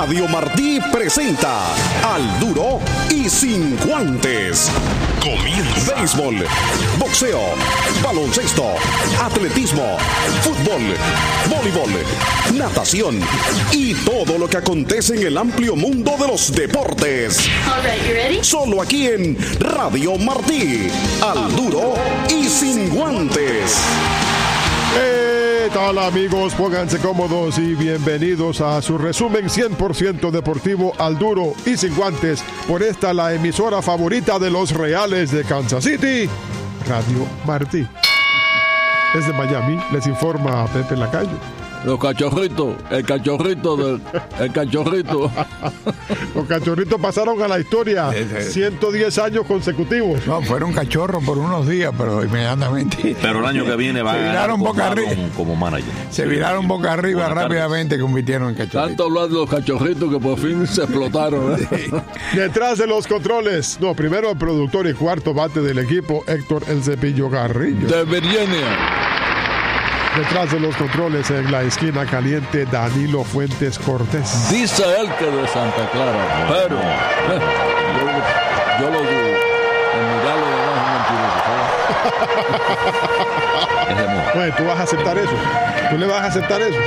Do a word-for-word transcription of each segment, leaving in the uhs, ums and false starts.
Radio Martí presenta Al Duro y Sin Guantes. Comienza. Béisbol, boxeo, baloncesto, atletismo, fútbol, voleibol, natación y todo lo que acontece en el amplio mundo de los deportes. All right, you ready? Solo aquí en Radio Martí. Al Duro y Sin Guantes. ¿Qué tal, amigos? Pónganse cómodos y bienvenidos a su resumen cien por ciento deportivo Al Duro y Sin Guantes por esta, la emisora favorita de los Reales de Kansas City, Radio Martí. Desde Miami les informa Pepe Lacayo. Los cachorritos, el cachorrito del, el cachorrito. Los cachorritos pasaron a la historia ciento diez años consecutivos. No, fueron cachorros por unos días, pero inmediatamente. Pero el año que viene va a ganar boca arriba como manager. Se viraron boca arriba rápidamente, convirtieron en cachorritos. Tanto hablar de los cachorritos que por fin se explotaron, ¿eh? Sí. Detrás de los controles, no, primero el productor y cuarto bate del equipo, Héctor El Cepillo Carrillo. De Virginia. Detrás de los controles, en la esquina caliente, Danilo Fuentes Cortés. Dice él que de Santa Clara, pero eh, yo, yo lo dudo. El mirarlo de es mentiroso. Bueno, tú vas a aceptar eso. Tú le vas a aceptar eso.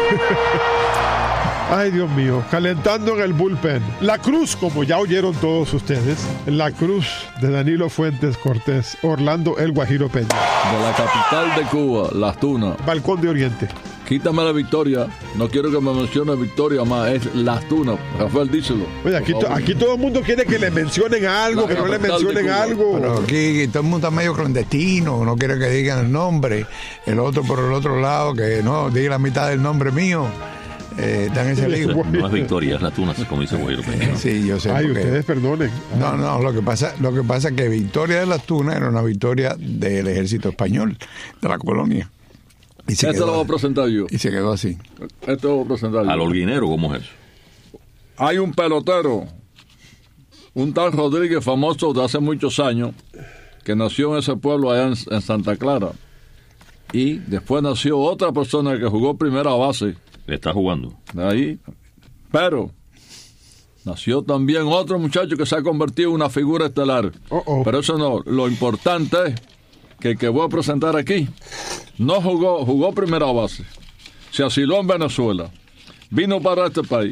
Ay, Dios mío, calentando en el bullpen. La Cruz, como ya oyeron todos ustedes, la Cruz de Danilo Fuentes Cortés, Orlando El Guajiro Peña. De la capital de Cuba, Las Tunas. Balcón de Oriente. Quítame la Victoria. No quiero que me mencione Victoria más. Es Las Tunas. Rafael, díselo. Oye, aquí, to- aquí todo el mundo quiere que le mencionen algo, La que no le capital de mencionen Cuba. algo. Pero aquí todo el mundo está medio clandestino, no quiere que digan el nombre. El otro por el otro lado, que no, diga la mitad del nombre mío. Eh, está en ese libro. No es Victoria, es Las Tunas, como dice Guajiro Peña. Sí, yo sé. Ay, porque- ustedes perdonen. No, no, lo que pasa, lo que pasa es que Victoria de Las Tunas era una victoria del ejército español, de la colonia. Y se, Esto lo voy quedó, a presentar yo. y se quedó así. Esto lo voy a presentar yo. Al holguinero, ¿cómo es eso? Hay un pelotero, un tal Rodríguez, famoso de hace muchos años, que nació en ese pueblo allá en, en Santa Clara. Y después nació otra persona que jugó primera base. Le está jugando. Ahí. Pero nació también otro muchacho que se ha convertido en una figura estelar. Oh, oh. Pero eso no. Lo importante es que el que voy a presentar aquí no jugó, jugó primera base. Se asiló en Venezuela. Vino para este país.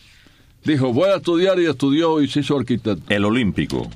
Dijo, voy a estudiar, y estudió y se hizo arquitecto. El olímpico.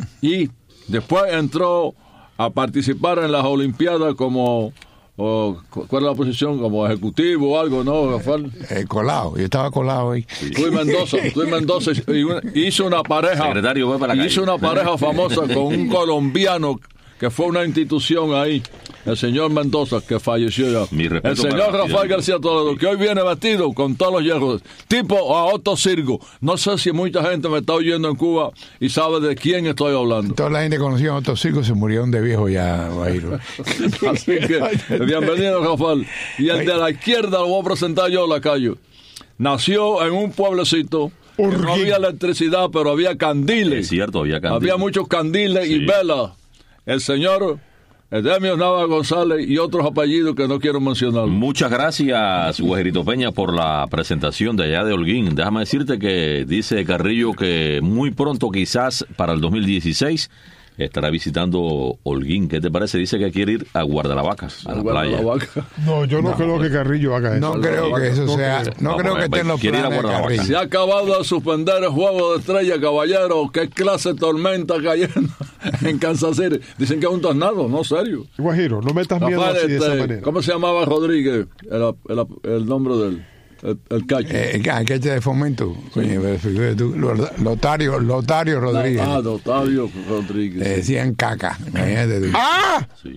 Y después entró a participar en las Olimpiadas como... O, ¿cuál es la posición? Como ejecutivo o algo, ¿no, Rafael? Eh, colado, yo estaba colado ahí. Tú y Mendoza, tú y Mendoza y una- hizo una pareja. Secretario, ve para la Hizo calle. una pareja famosa con un colombiano que fue una institución ahí, el señor Mendoza, que falleció ya. Mi respeto El señor para Rafael García Toledo, que hoy viene vestido con todos los hierros, tipo a Otto Sirgo. No sé si mucha gente me está oyendo en Cuba y sabe de quién estoy hablando. Toda la gente conocía a otros circos, se murieron de viejo ya, Guajiro. Así que, bienvenido, Rafael. Y el de la izquierda lo voy a presentar yo, Lacayo. Nació en un pueblecito que no había electricidad, pero había candiles. Es cierto, había candiles. Había muchos candiles y Sí. velas. El señor Edemio Nava González y otros apellidos que no quiero mencionar. Muchas gracias, Guajerito Peña, por la presentación de allá de Holguín. Déjame decirte que dice Carrillo que muy pronto, quizás para el dos mil dieciséis, estará visitando Holguín. ¿Qué te parece? Dice que quiere ir a Guardalavacas, a la Guarda playa. la vaca. No, yo no, No, creo que Carrillo haga eso. No creo que eso No sea, creo. no No, creo pues, que esté en los quiere ir a planes de Guardavaca. Carrillo. Se ha acabado de suspender el juego de estrella, caballero. ¿Qué clase de tormenta cayendo en Kansas City? Dicen que es un tornado, no, serio. Guajiro, no metas miedo Rafael, así de esa este, manera. ¿cómo se llamaba Rodríguez? El, el, el nombre del el, el cacho. Eh, ¿Qué qué de fomento? Coño, pero fíjate tú, Lotario, Lotario Rodríguez. Ah, Otavio Rodríguez. Le decían caca. Imagínate tú. ¡Ah! Sí.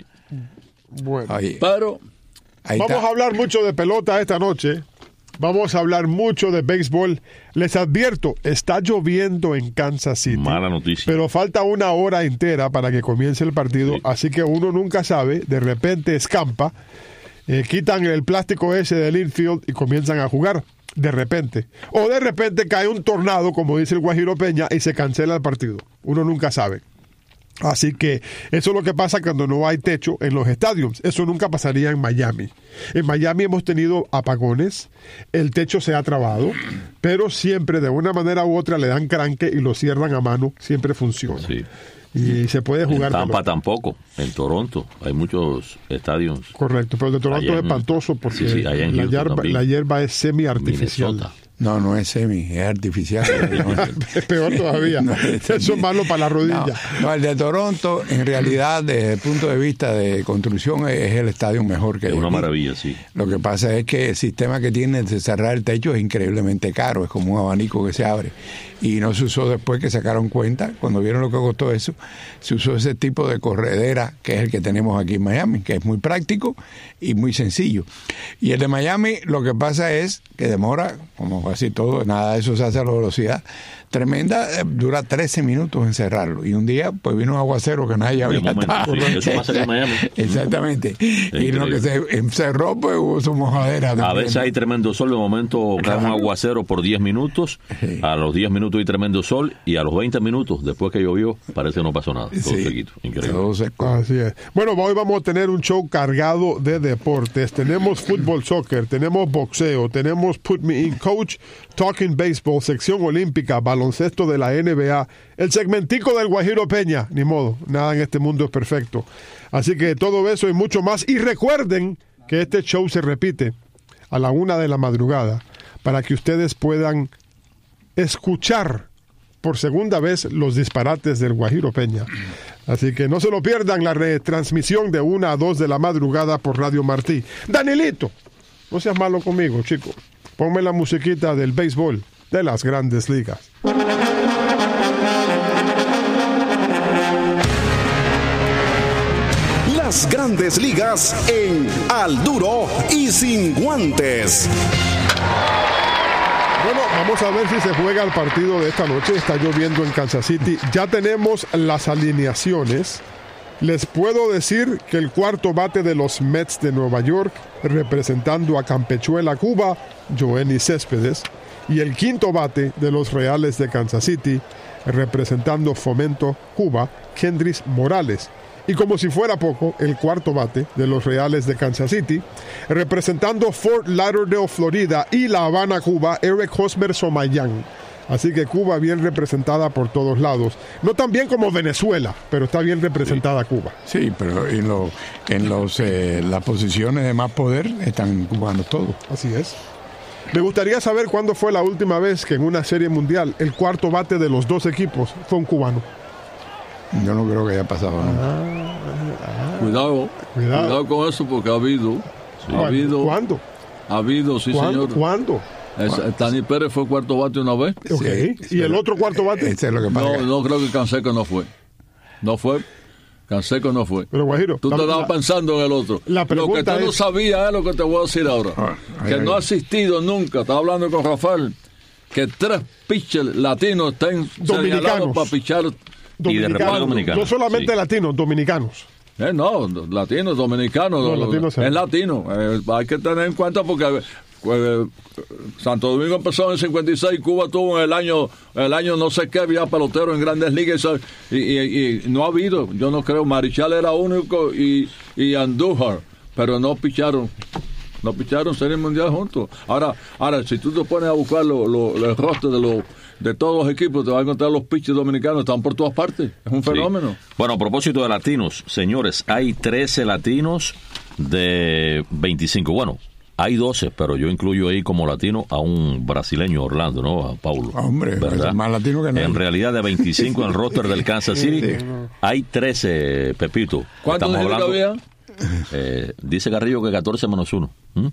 Bueno, Oye, Pero ahí vamos está. a hablar mucho de pelota esta noche. Vamos a hablar mucho de béisbol. Les advierto, está lloviendo en Kansas City. Mala noticia. Pero falta una hora entera para que comience el partido, Sí. así que uno nunca sabe. De repente escampa, eh, quitan el plástico ese del infield y comienzan a jugar. De repente. O de repente cae un tornado, como dice el Guajiro Peña, y se cancela el partido. Uno nunca sabe. Así que eso es lo que pasa cuando no hay techo en los estadios. Eso nunca pasaría en Miami. En Miami hemos tenido apagones, el techo se ha trabado, pero siempre de una manera u otra le dan cranque y lo cierran a mano, siempre funciona. Sí. Y se puede jugar. En Tampa pelota. tampoco, en Toronto hay muchos estadios. Correcto, pero el de Toronto Allá es en- espantoso porque sí, sí, allá en la, Houston hierba, también. la hierba es semi-artificial. Minnesota. No, no es semi, es artificial. Es peor todavía. No, es Eso es malo para la rodilla. No, no, el de Toronto, en realidad, desde el punto de vista de construcción, es el estadio mejor que Es una aquí. maravilla, sí. Lo que pasa es que el sistema que tiene de cerrar el techo es increíblemente caro, es como un abanico que se abre. Y no se usó después que sacaron cuenta, cuando vieron lo que costó eso, se usó ese tipo de corredera que es el que tenemos aquí en Miami, que es muy práctico y muy sencillo. Y el de Miami, lo que pasa es que demora, como casi todo, nada de eso se hace a la velocidad tremenda, eh, dura trece minutos en cerrarlo. Y un día, pues vino un aguacero que nadie había momento, estado. sí, eso pasa aquí en Miami. Exactamente. Y lo que se cerró, pues hubo su mojadera A también. veces hay tremendo sol, de momento cae un aguacero por diez minutos, Sí. a los diez minutos hay tremendo sol y a los veinte minutos, después que llovió, parece que no pasó nada. Todo Sí, sequito, increíble. todo seco. Así es. Bueno, hoy vamos a tener un show cargado de deportes. Tenemos fútbol, soccer, tenemos boxeo, tenemos Put Me In Coach, Talking Baseball, sección olímpica, baloncesto de la N B A, el segmentico del Guajiro Peña. Ni modo, nada en este mundo es perfecto. Así que todo eso y mucho más. Y recuerden que este show se repite a la una de la madrugada para que ustedes puedan escuchar por segunda vez los disparates del Guajiro Peña. Así que no se lo pierdan, la retransmisión de una a dos de la madrugada por Radio Martí. Danilito, no seas malo conmigo, chico. Ponme la musiquita del béisbol de las Grandes Ligas. Las Grandes Ligas en Al Duro y Sin Guantes. Bueno, vamos a ver si se juega el partido de esta noche. Está lloviendo en Kansas City. Ya tenemos las alineaciones. Les puedo decir que el cuarto bate de los Mets de Nueva York, representando a Campechuela, Cuba, Joenny Céspedes. Y el quinto bate de los Reales de Kansas City, representando Fomento, Cuba, Kendrys Morales. Y como si fuera poco, el cuarto bate de los Reales de Kansas City, representando Fort Lauderdale, Florida y La Habana, Cuba, Eric Hosmer Somayán. Así que Cuba bien representada por todos lados. No tan bien como Venezuela, pero está bien representada Cuba. Sí, pero en, lo, en los, eh, las posiciones de más poder están cubanos todos. Así es. Me gustaría saber cuándo fue la última vez que en una serie mundial el cuarto bate de los dos equipos fue un cubano. Yo no creo que haya pasado nada. Cuidado, Cuidado. cuidado con eso porque ha habido, ha habido, ¿Cuándo? ha habido, sí ¿Cuándo? señor. ¿Cuándo? Es- Tani Pérez fue cuarto bate una vez. Ok. Sí, ¿Y el otro cuarto bate? Ese es lo que pasa. No, no creo que Canseco no fue. No fue. Canseco no fue. Pero Guajiro, Tú te la- estabas la- pensando en el otro. la Lo que pregunta tú no es- sabías es lo que te voy a decir ahora. Ah, ay, que ay, no ha ay. asistido nunca. Estaba hablando con Rafael. Que tres pitchers latinos estén Dominicanos. señalados para pichar. Y de repente dominicano. No solamente Sí. latinos, dominicanos. Eh, no, latinos, dominicanos. No, lo- latinos sí. es latino. Eh, hay que tener en cuenta porque eh, Santo Domingo empezó en el cincuenta y seis, Cuba tuvo en el año, el año no sé qué, había pelotero en Grandes Ligas y, y- y no ha habido, yo no creo, Marichal era único y, y Andújar, pero no picharon. No picharon Serie Mundial juntos. Ahora, ahora si tú te pones a buscar lo, lo, los rostros de los de todos los equipos, te vas a encontrar los pitchers dominicanos, están por todas partes. Es un Sí. fenómeno. Bueno, a propósito de latinos, señores, hay trece latinos de veinticinco. Bueno, hay doce, pero yo incluyo ahí como latino a un brasileño, Orlando, ¿no? A Paulo. Hombre, es más latino que nadie. En realidad, de veinticinco en el roster del Kansas City, Sí. hay trece, Pepito. ¿Cuántos Estamos dijiste que hablando- había? Eh, dice Carrillo que catorce menos uno. ¿Mm?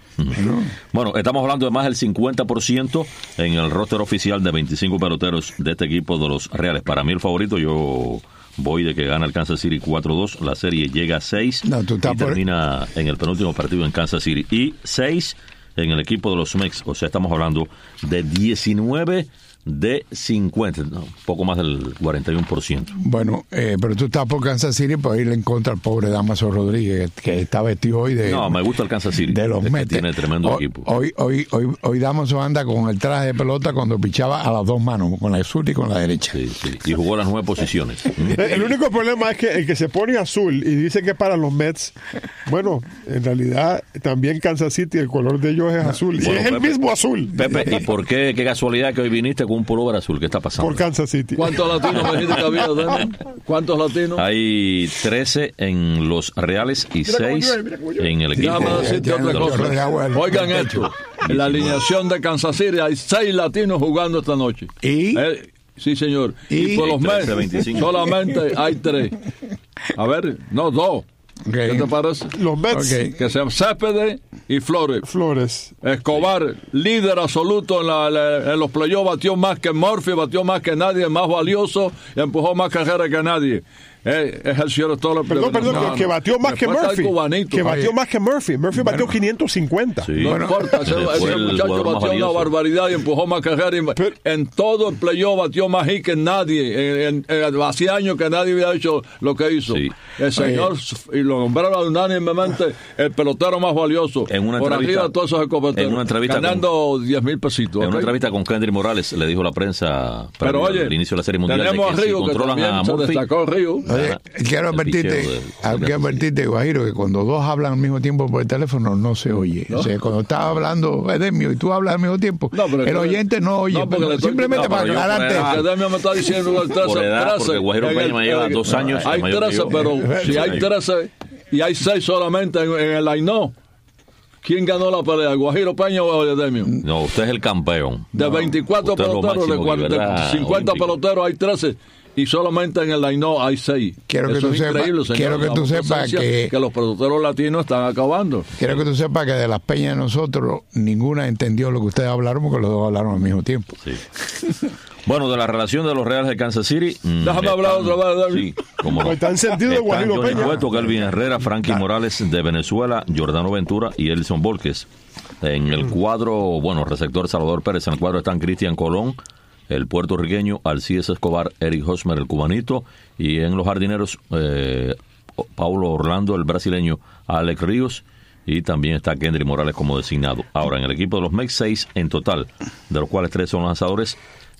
Bueno, estamos hablando de más del cincuenta por ciento en el roster oficial de veinticinco peloteros de este equipo de los Reales. Para mí el favorito, yo voy de que gana el Kansas City cuatro dos. La serie llega a seis No, tú estás y por- termina en el penúltimo partido en Kansas City. Y seis en el equipo de los Mex. O sea, estamos hablando de diecinueve de cincuenta, no, poco más del cuarenta y uno por ciento. Bueno, eh, pero tú estás por Kansas City por irle en contra al pobre Damaso Rodríguez, que está vestido hoy de... No, me gusta el Kansas City. De los Mets. Tiene tremendo hoy, equipo. Hoy, hoy, hoy, hoy Damaso anda con el traje de pelota cuando pichaba a las dos manos, con la azul y con la derecha. Sí, sí. Y jugó las nueve posiciones. El único problema es que el que se pone azul y dice que es para los Mets, bueno, en realidad también Kansas City, el color de ellos es azul. Bueno, y es Pepe, el mismo azul. Pepe, ¿y por qué, qué casualidad que hoy viniste con un pullover azul? ¿Qué está pasando? Por Kansas City. ¿Cuántos latinos me dijiste que había, Daniel? ¿Cuántos latinos? Hay trece en los Reales y seis en el equipo. Déjame decirte otra cosa. Oigan esto. En la alineación de Kansas City hay seis latinos jugando esta noche. ¿Y? Eh, sí, señor. ¿Y? Y por los trece, Mets veinticinco. solamente hay tres. A ver, no, dos. Okay. ¿Qué te parece? Los Mets, Okay. Que sean Céspedes y Flores. Flores. Escobar, líder absoluto en, la, la- en los playoffs, batió más que Murphy, batió más que nadie, más valioso y empujó más carreras que nadie. Eh, es el señor todo Perdón, perdón, no, que no. batió más que Después está el Murphy. cubanito. Que batió Oye. más que Murphy. Murphy batió quinientos cincuenta. Sí. No Bueno, importa, ese, fue ese el muchacho jugador más batió una valioso. barbaridad y empujó más carreras. y- Pero- en todo el playoff batió más hit que nadie. En, en, en- hace años que nadie había hecho lo que hizo. Sí. El señor, y lo nombraron unánimemente el pelotero más valioso. En una por entrevista- arriba de todos esos escopeteros. en una entrevista ganando diez mil pesitos. En una ¿ok? entrevista con Kendry Morales le dijo a la prensa Pero previo oye, al inicio de la Serie Mundial de tenemos que a si Río, que controlan también a se Murphy, destacó Río. Oye, Ah, quiero el advertirte, picheo de- ah, quiero advertirte, Guajiro, que cuando dos hablan al mismo tiempo por el teléfono no se oye. O sea, cuando estás hablando Edemio y tú hablas al mismo tiempo, No, pero el que- oyente no oye. No, porque le estoy- simplemente no, para pero yo por aclararte. edad- eso. Porque Demio me está diciendo el trece, Por edad, trece, porque Guajiro en Peña el- me lleva en- dos años Hay mayor que trece, yo. pero si Sí. hay trece y hay seis solamente en, en el line-no, ¿quién ganó la pelea? ¿Guajiro Peña o Edemio? No, usted es el campeón. De veinticuatro Usted es lo peloteros, de, máximo cuarenta, que verá de cincuenta olímpico. peloteros hay trece. Y solamente en el line-no hay seis. Quiero que Eso tú es sepas- increíble, señor. quiero que tú La sepas presencia que- que los peloteros latinos están acabando. Quiero que tú sepas que de las peñas de nosotros, ninguna entendió lo que ustedes hablaron porque los dos hablaron al mismo tiempo. Sí. Bueno, de la relación de los Reales de Kansas City. mm, Déjame hablar otra vez, David. Sí, como no. Está en sentido de Están Guajiro Johnny Peña. Cueto, Kelvin Herrera, Frankie Morales de Venezuela, Jordano Ventura y Elson Volquez. En el cuadro, bueno, receptor Salvador Pérez. En el cuadro están Cristian Colón, el puertorriqueño, Alcides Escobar, Eric Hosmer, el cubanito. Y en los jardineros, eh, Paulo Orlando, el brasileño, Alex Ríos. Y también está Kendry Morales como designado. Ahora, en el equipo de los Mets, seis en total, de los cuales tres son lanzadores.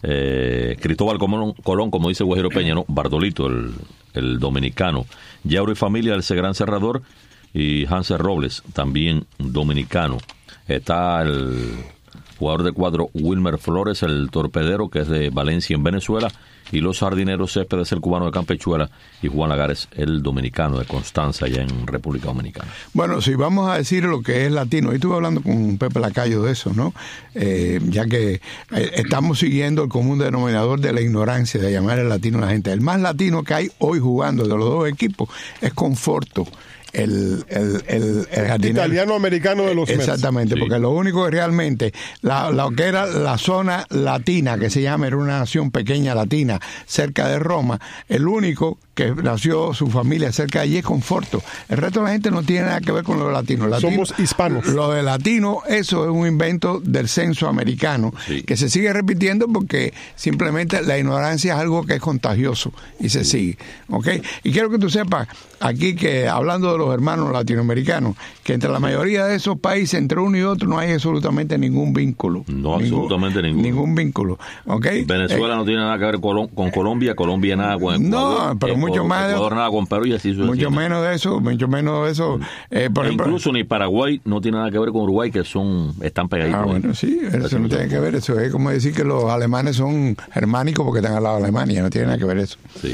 Eh, Cristóbal Colón, Colón, como dice Guajiro Peña, ¿no? Bardolito, el, el dominicano. Yauri Familia, ese gran cerrador. Y Hansel Robles, también dominicano. Está el jugador de cuadro Wilmer Flores, el torpedero, que es de Valencia, en Venezuela. Y los jardineros, Céspedes, el cubano de Campechuela, y Juan Lagares, el dominicano de Constanza, allá en República Dominicana. Bueno, si vamos a decir lo que es latino, y estuve hablando con Pepe Lacayo de eso, ¿no? Eh, ya que eh, estamos siguiendo el común denominador de la ignorancia de llamar el latino a la gente. El más latino que hay hoy jugando de los dos equipos es Conforto, el, el, el, el jardinero. Italiano-americano de los Mets. Exactamente, Sí. porque lo único que realmente, la, lo que era la zona latina, que se llama, era una nación pequeña latina, cerca de Roma, el único que nació su familia cerca de allí es Conforto. El resto de la gente no tiene nada que ver con los latinos. Latino- Somos hispanos. Lo de latino, eso es un invento del censo americano, Sí. que se sigue repitiendo porque simplemente la ignorancia es algo que es contagioso y se sigue. ¿Ok? Y quiero que tú sepas aquí que, hablando de los hermanos latinoamericanos, que entre la mayoría de esos países, entre uno y otro, no hay absolutamente ningún vínculo. No, absolutamente ninguno. Ningún vínculo. ¿Ok? Venezuela Eh, no tiene nada que ver con, con Colombia, Colombia nada con Ecuador. No, pero mucho Ecuador, más de- Ecuador nada con Perú y así mucho sucesivamente. menos de eso, mucho menos de eso. Eh, por E ejemplo, incluso ni Paraguay no tiene nada que ver con Uruguay, que son están pegaditos. Ah, ahí. bueno, sí, eso no tiene que ver. Eso es como decir que los alemanes son germánicos porque están al lado de Alemania. No tiene nada que ver eso. Sí.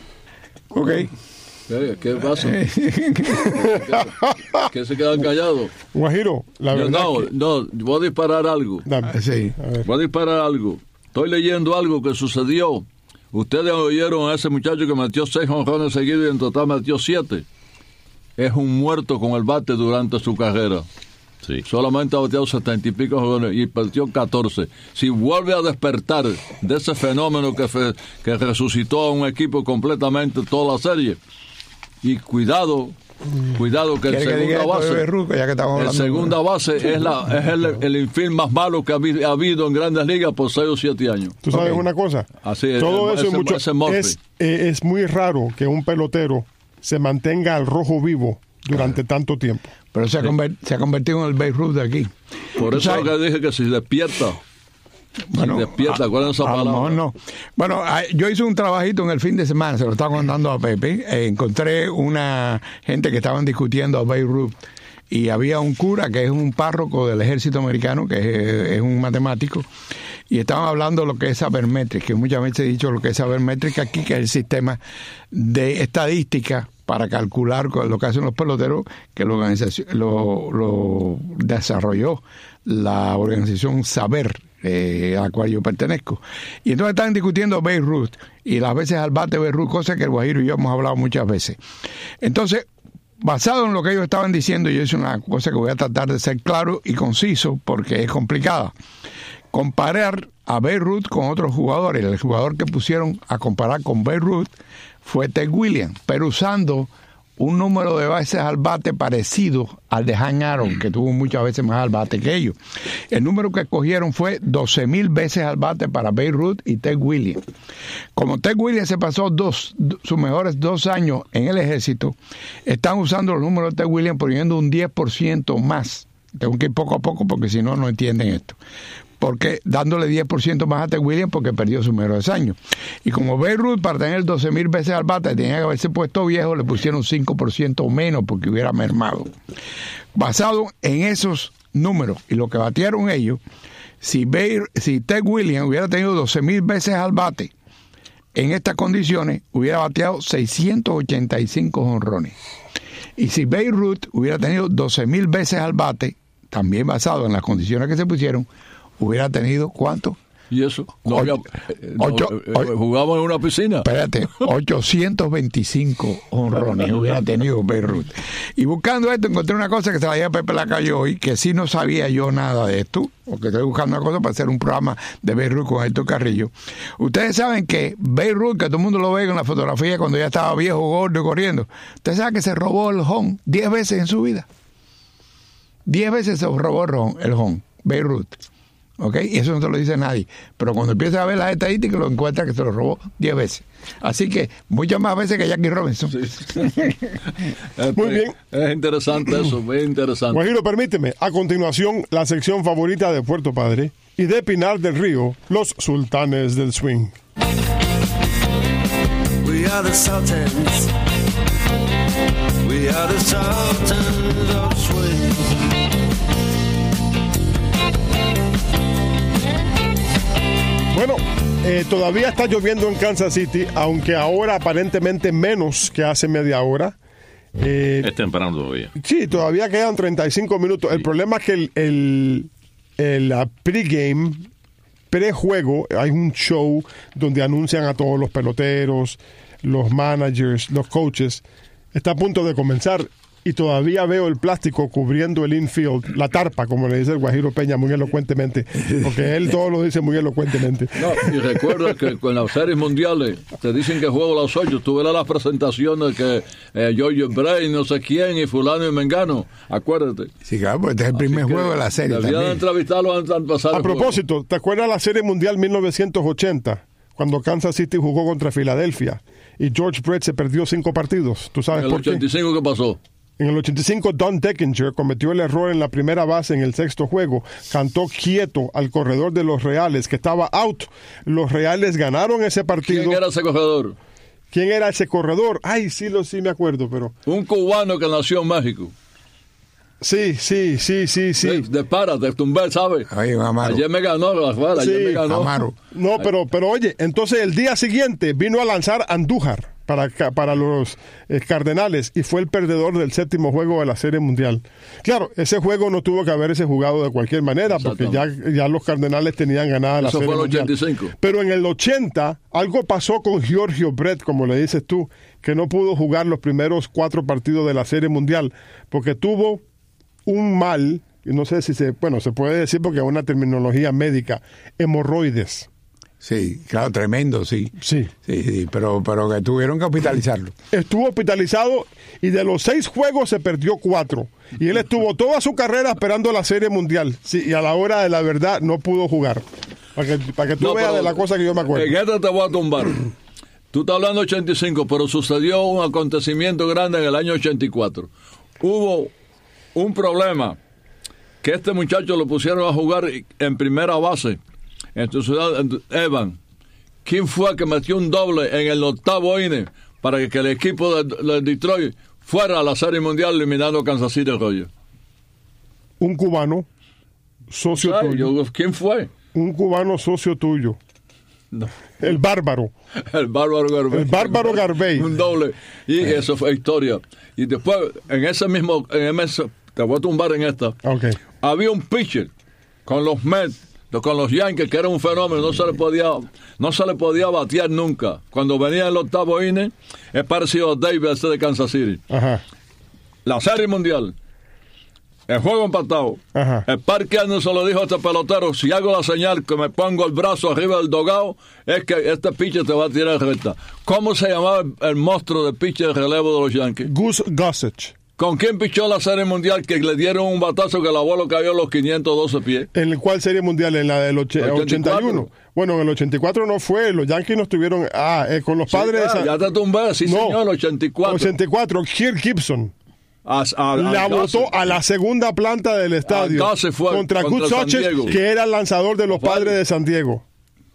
Ok. ¿Qué, qué pasa? ¿Qué se quedan callados? Guajiro, la Yo, verdad. no, que- no, voy a disparar algo. Dame. Sí. A ver. Voy a disparar algo. Estoy leyendo algo que sucedió. Ustedes oyeron a ese muchacho que metió seis jonrones seguidos y en total metió siete. Es un muerto con el bate durante su carrera. Sí. Solamente ha bateado setenta y pico jonrones y perdió catorce. Si vuelve a despertar de ese fenómeno que, fe- que resucitó a un equipo completamente toda la serie. Y cuidado Cuidado que el ¿Quiere que segunda diga esto de base, Babe Ruth, ya que estamos el hablando? segunda base es, la, es el, el infield más malo que ha habi- ha habido en Grandes Ligas por seis o siete años. ¿Tú sabes Ok. una cosa? Así es, Todo el- eso ese- es, mucho, ese Murphy. es, eh, es muy raro que un pelotero se mantenga al rojo vivo durante tanto tiempo. Pero se ha, conver- se ha convertido en el Babe Ruth de aquí. Por ¿Tú eso sabes? es lo que dije que si despierta, Bueno, si despierta, ¿cuál es esa a lo palabra? mejor no. Bueno, a- yo hice un trabajito en el fin de semana, se lo estaba contando a Pepe. Eh, encontré una gente que estaban discutiendo a Babe Ruth y había un cura que es un párroco del ejército americano, que es, es un matemático, y estaban hablando de lo que es sabermétrica, que muchas veces he dicho lo que es sabermétrica aquí, que es el sistema de estadística para calcular lo que hacen los peloteros, que la organización lo, lo desarrolló la organización Saber, eh, a la cual yo pertenezco. Y entonces están discutiendo Babe Ruth y las veces al bate Babe Ruth, cosa que el Guajiro y yo hemos hablado muchas veces. Entonces, basado en lo que ellos estaban diciendo, yo hice una cosa que voy a tratar de ser claro y conciso porque es complicada. Comparar a Babe Ruth con otros jugadores. El jugador que pusieron a comparar con Babe Ruth fue Ted Williams, pero usando un número de veces al bate parecido al de Hank Aaron, que tuvo muchas veces más al bate que ellos. El número que escogieron fue doce mil veces al bate para Babe Ruth y Ted Williams. Como Ted Williams se pasó dos, sus mejores dos años en el ejército, están usando los números de Ted Williams poniendo un diez por ciento más. Tengo que ir poco a poco porque si no, no entienden esto. Porque dándole diez por ciento más a Ted Williams porque perdió sus mejores años. Y como Babe Ruth, para tener doce mil veces al bate, tenía que haberse puesto viejo, le pusieron cinco por ciento menos porque hubiera mermado. Basado en esos números y lo que batearon ellos, si, Babe, si Ted Williams hubiera tenido doce mil veces al bate, en estas condiciones hubiera bateado seiscientos ochenta y cinco jonrones. Y si Babe Ruth hubiera tenido doce mil veces al bate, también basado en las condiciones que se pusieron, hubiera tenido ¿cuánto? ¿Y eso? No Ocho- había- eh, no, ocho- eh, ocho- jugamos en una piscina. Espérate, ochocientos veinticinco honrones hubiera tenido Babe Ruth. Y buscando esto encontré una cosa que se la dije a Pepe Lacayo hoy, que sí no sabía yo nada de esto, porque estoy buscando una cosa para hacer un programa de Babe Ruth con Héctor Carrillo. Ustedes saben que Babe Ruth, que todo el mundo lo ve en la fotografía cuando ya estaba viejo, gordo y corriendo, ustedes saben que se robó el home diez veces en su vida. Diez veces se robó el home, el home Babe Ruth. ¿Ok? Y eso no te lo dice nadie. Pero cuando empiezas a ver las estadísticas, lo encuentras que se lo robó diez veces. Así que muchas más veces que Jackie Robinson. Sí. Muy bien. Es interesante eso, muy interesante. Guajiro, permíteme. A continuación, la sección favorita de Puerto Padre y de Pinar del Río, los sultanes del swing. We are the Sultans. We are the Sultans of Swing. Bueno, eh, todavía está lloviendo en Kansas City, aunque ahora aparentemente menos que hace media hora. Eh, Es temprano todavía. sí, todavía quedan treinta y cinco minutos. El problema es que el, el, el uh, pregame, prejuego, hay un show donde anuncian a todos los peloteros, los managers, los coaches. Está a punto de comenzar y todavía veo el plástico cubriendo el infield, la tarpa, como le dice el Guajiro Peña muy elocuentemente, porque él todo lo dice muy elocuentemente. No, y recuerda que con las series mundiales te dicen que juego a las ocho. Tú verás las presentaciones que eh, George Bray, no sé quién, y fulano y mengano. Acuérdate. Sí, claro, porque este es el primer Así que juego de la serie Debían también. entrevistarlo antes de pasar A el juego. propósito, ¿te acuerdas la Serie Mundial mil novecientos ochenta? Cuando Kansas City jugó contra Filadelfia y George Brett se perdió cinco partidos. ¿Tú sabes En el por qué? ochenta y cinco, ¿qué pasó? En el ochenta y cinco, Don Deckinger cometió el error en la primera base en el sexto juego. Cantó quieto al corredor de los Reales, que estaba out. Los Reales ganaron ese partido. ¿Quién era ese corredor? ¿Quién era ese corredor? Ay, sí, lo sí me acuerdo, pero... Un cubano que nació en México. Sí, sí, sí, sí, sí. De, de para, de tumbar, ¿sabes? Oye, Amaro. Ayer me ganó, Rafael, ayer Sí, me ganó. Amaro. No, pero, pero oye, entonces el día siguiente vino a lanzar Andújar para, para los eh, Cardenales y fue el perdedor del séptimo juego de la Serie Mundial. Claro, ese juego no tuvo que haberse jugado de cualquier manera porque ya, ya los Cardenales tenían ganada la Eso Serie fue en el Mundial. ochenta y cinco. Pero en el ochenta algo pasó con Giorgio Brett, como le dices tú, que no pudo jugar los primeros cuatro partidos de la Serie Mundial porque tuvo un mal, y no sé si se, bueno, se puede decir porque es una terminología médica, hemorroides. Sí, claro, tremendo, sí. Sí. Sí, sí, pero, pero que tuvieron que hospitalizarlo. Estuvo hospitalizado y de los seis juegos se perdió cuatro. Y él estuvo toda su carrera esperando la Serie Mundial. Sí, y a la hora de la verdad no pudo jugar. Para que, para que tú No, veas pero de la cosa que yo me acuerdo. En esta te voy a tumbar. Tú estás hablando de ochenta y cinco, pero sucedió un acontecimiento grande en el año ochenta y cuatro. Hubo un problema que este muchacho lo pusieron a jugar en primera base en tu ciudad, en Evan. ¿Quién fue que metió un doble en el octavo inning para que el equipo de, de Detroit fuera a la Serie Mundial eliminando a Kansas City Royals? Un cubano, socio Ay, tuyo. yo, ¿quién fue? Un cubano socio tuyo. No. El bárbaro. El bárbaro Garbey. El bárbaro Garbey. Un doble. Y Eh. eso fue historia. Y después, en ese mismo, en ese, te voy a tumbar en esta. Ok. Había un pitcher con los Mets, con los Yankees, que era un fenómeno, no se le podía, no se le podía batear nunca. Cuando venía el octavo inning, es parecido a Davis de Kansas City. Ajá. La Serie Mundial, el juego empatado. Ajá. El Parque Anderson le dijo a este pelotero: si hago la señal que me pongo el brazo arriba del dogado, es que este pitcher te va a tirar recta. ¿Cómo se llamaba el, el monstruo de pitcher de relevo de los Yankees? Gus Gossage. ¿Con quién pichó la Serie Mundial que le dieron un batazo que el abuelo cayó a los quinientos doce pies? ¿En el cual Serie Mundial? En la del oche- ochenta y cuatro. ochenta y uno. Bueno, en el ochenta y cuatro no fue. Los Yankees no estuvieron. Ah, eh, con los Sí, padres. claro, de San- ya te tumbé, sí, No. señor, ochenta y cuatro. ochenta y cuatro. Kirk Gibson A, a- la a- botó a la segunda planta del estadio. A Gossett fue contra contra Gus San Gossage, Diego. que era el lanzador de los Los padres padres. de San Diego.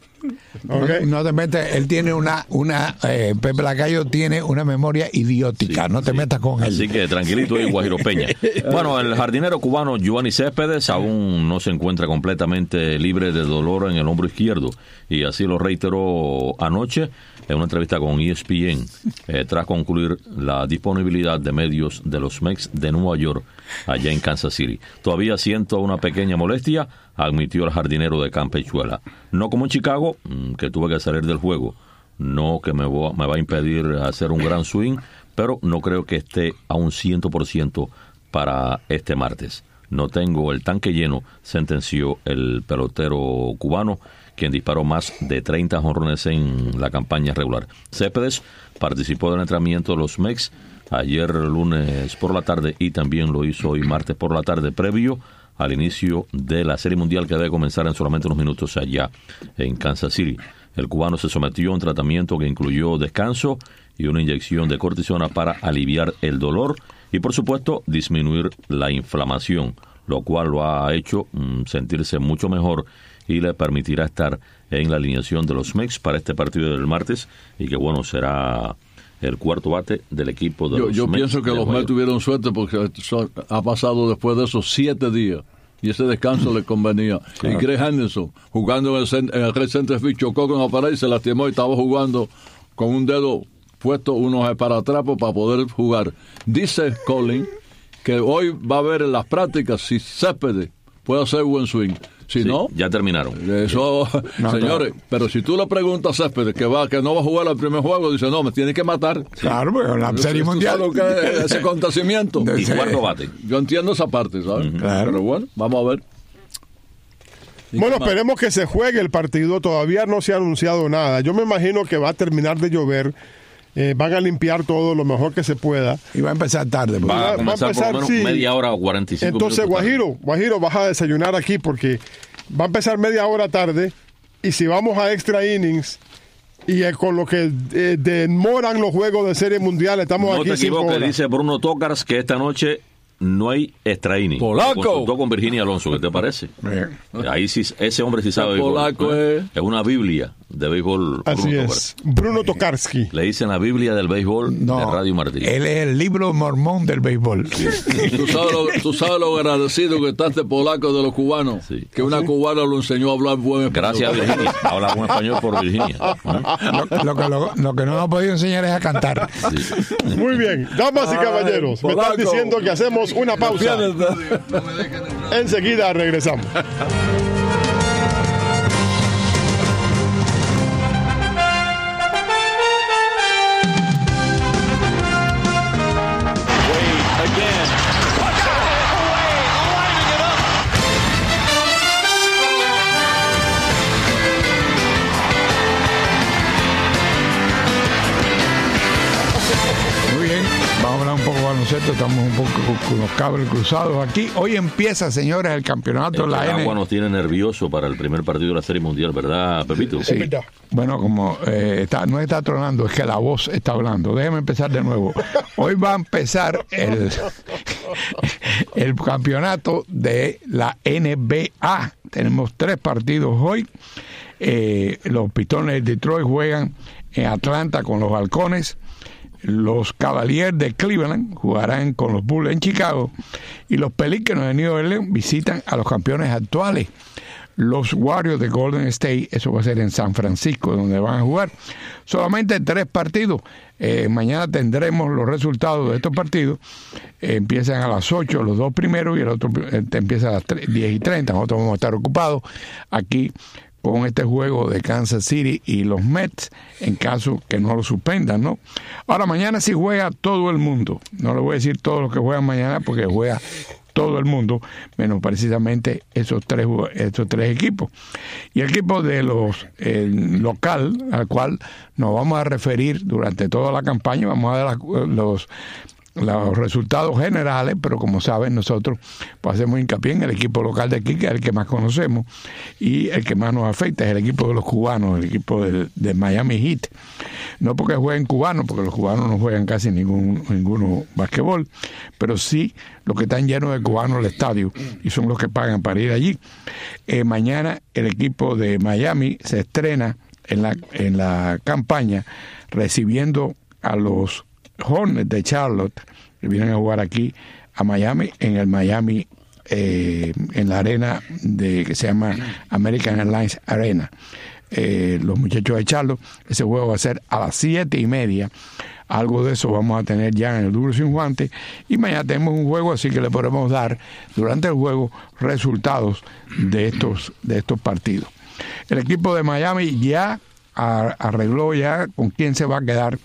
Ok. No te metes, él tiene una, una eh, Pepe Lacayo tiene una memoria idiótica, Sí, no te sí. metas con él. Así que tranquilito y Guajiro Peña. Bueno, el jardinero cubano Giovanni Céspedes aún no se encuentra completamente libre de dolor en el hombro izquierdo y así lo reiteró anoche en una entrevista con E S P N eh, tras concluir la disponibilidad de medios de los Mets de Nueva York allá en Kansas City. Todavía siento una pequeña molestia, admitió el jardinero de Campechuela. No como en Chicago, que tuve que salir del juego. No que me, voy, me va a impedir hacer un gran swing, pero no creo que esté a un cien por ciento para este martes. No tengo el tanque lleno, sentenció el pelotero cubano, quien disparó más de treinta jonrones en la campaña regular. Céspedes participó del entrenamiento de los Mets ayer lunes por la tarde y también lo hizo hoy martes por la tarde, previo al inicio de la Serie Mundial que debe comenzar en solamente unos minutos allá en Kansas City. El cubano se sometió a un tratamiento que incluyó descanso y una inyección de cortisona para aliviar el dolor y, por supuesto, disminuir la inflamación, lo cual lo ha hecho mm, sentirse mucho mejor y le permitirá estar en la alineación de los Mets para este partido del martes y que, bueno, será el cuarto bate del equipo de Yo, los yo Mets pienso que de los Nueva Mets York. tuvieron suerte porque son- ha pasado después de esos siete días y ese descanso le convenía. Y Greg Henderson, jugando en el, cen- en el Red Center Field, chocó con la pared y se lastimó y estaba jugando con un dedo puesto unos esparatrapos para poder jugar. Dice Colin que hoy va a haber en las prácticas si Céspedes puede hacer buen swing. Si Sí, no, ya terminaron. eso, No, señores, pero si tú le preguntas a Céspedes que va, que no va a jugar el primer juego, dice, no, me tiene que matar. Claro, porque en la Serie ¿Tú Mundial. sabes lo que es ese acontecimiento? De- Y Sí. cuarto bate. Yo entiendo esa parte, ¿sabes? Claro. Pero bueno, vamos a ver. ¿Y Bueno, qué más? esperemos que se juegue el partido. Todavía no se ha anunciado nada. Yo me imagino que va a terminar de llover. Eh, van a limpiar todo lo mejor que se pueda. Y va a empezar tarde. porque- Va- Va va a a comenzar empezar, por lo menos sí. media hora o cuarenta y cinco Entonces, minutos tarde. Guajiro, Guajiro, vas a desayunar aquí porque va a empezar media hora tarde. Y si vamos a extra innings y eh, con lo que eh, demoran los juegos de Serie Mundial, estamos No aquí te cinco equivoques, horas. dice Bruno Tocars que esta noche no hay extra inning. ¡Polaco! Consultó con Virginia Alonso, ¿qué te parece? Bien. Ahí sí, ese hombre sí sabe El béisbol. polaco ¿eh? es- Es una biblia de béisbol. Así Bruno es. Bruno Tokarski. Le dicen la biblia del béisbol No, de Radio Martí. él es el libro mormón del béisbol. ¿Tú sabes, lo, tú sabes lo agradecido que está este polaco de los cubanos. Sí. Que una cubana lo enseñó a hablar buen español. Gracias, Virginia. Habla buen español por Virginia. ¿eh? Lo, lo que, lo, lo que no nos ha podido enseñar es a cantar. Sí. Muy bien, damas y caballeros, me están polaco. diciendo que hacemos una pausa. Enseguida regresamos. cierto, estamos un poco con los cables cruzados aquí. Hoy empieza, señores, el campeonato de la N. El agua nos tiene nervioso para el primer partido de la Serie Mundial, ¿verdad, Pepito? Sí. Bueno, como eh, está, no está tronando, es que la voz está hablando. Déjeme empezar de nuevo. Hoy va a empezar el, el campeonato de la N B A. Tenemos tres partidos hoy. Eh, los Pistones de Detroit juegan en Atlanta con los Halcones. Los Cavaliers de Cleveland jugarán con los Bulls en Chicago. Y los Pelícanos de New Orleans visitan a los campeones actuales, los Warriors de Golden State. Eso va a ser en San Francisco, donde van a jugar solamente tres partidos. Eh, mañana tendremos los resultados de estos partidos. Eh, empiezan a las ocho los dos primeros y el otro eh, empieza a las diez y treinta. Nosotros vamos a estar ocupados aquí con este juego de Kansas City y los Mets, en caso que no lo suspendan, ¿no? Ahora, mañana sí juega todo el mundo. No le voy a decir todos los que juegan mañana, porque juega todo el mundo, menos precisamente esos tres, esos tres equipos. Y el equipo de los eh, local, al cual nos vamos a referir durante toda la campaña, vamos a dar los... los resultados generales, pero como saben, nosotros pues hacemos hincapié en el equipo local de aquí, que es el que más conocemos y el que más nos afecta, es el equipo de los cubanos, el equipo de, de Miami Heat. No porque jueguen cubanos, porque los cubanos no juegan casi ningún ninguno basquetbol, pero sí los que están llenos de cubanos el estadio y son los que pagan para ir allí. Eh, mañana el equipo de Miami se estrena en la, en la campaña recibiendo a los Hornets de Charlotte, que vienen a jugar aquí a Miami, en el Miami, eh, en la arena de que se llama American Airlines Arena. Eh, los muchachos de Charlotte, ese juego va a ser a las siete y media. Algo de eso vamos a tener ya en el Duro Sin Guantes. Y mañana tenemos un juego, así que le podremos dar durante el juego resultados de estos, de estos partidos. El equipo de Miami ya arregló ya con quién se va a quedar,